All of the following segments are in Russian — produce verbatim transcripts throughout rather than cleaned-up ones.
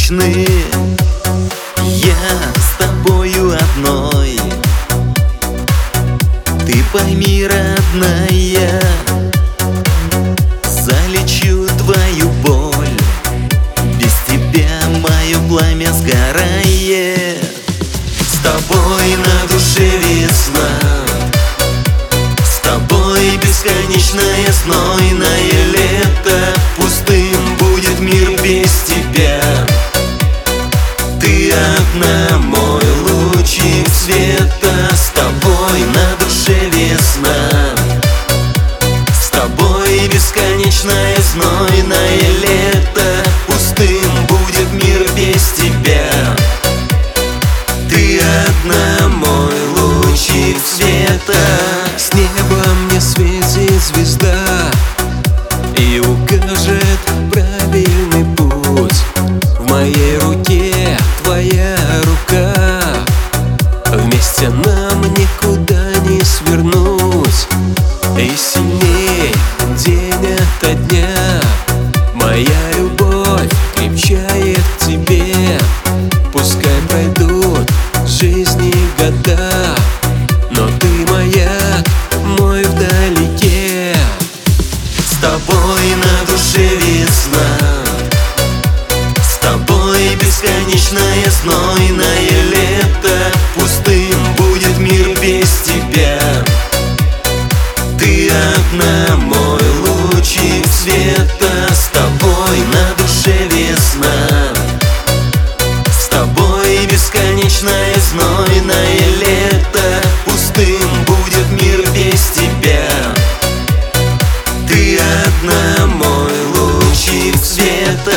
бесконечны. Я с тобою одной. Ты пойми, родная, залечу твою боль. Без тебя мое пламя сгорает. С тобой на душе весна, с тобой бесконечное знойное лето. Пустым будет мир без тебя. Ты одна, мой лучик света. С тобой на душе весна, с тобой бесконечное знойное лето. Пустым будет мир без тебя. Ты одна, мой лучик света. С неба мне светит звезда и укажет правильный путь. В моей руке твоя рука, вместе нам никуда не свернуть. И сильней день ото дня моя любовь крепчает к тебе. Пускай пройдут жизни года, но ты маяк мой вдалеке. С тобой на душе весна, с тобой бесконечное знойное лето. Пустым будет мир без тебя. Ты одна, мой лучик света. С тобой на душе весна, с тобой бесконечное знойное лето. Пустым будет мир без тебя. Ты одна, мой лучик света.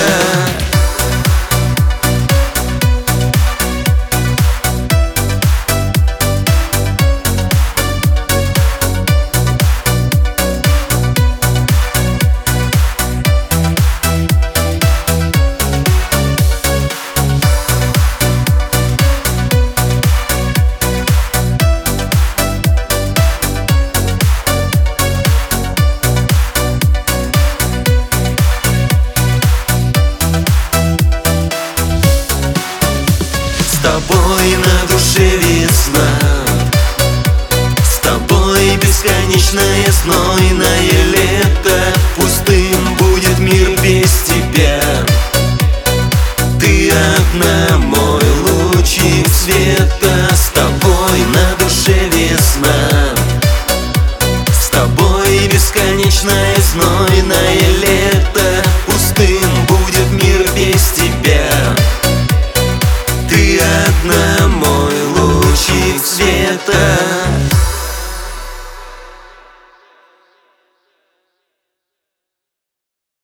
С тобой на душе весна, с тобой бесконечное знойное лето. Пустым будет мир без тебя.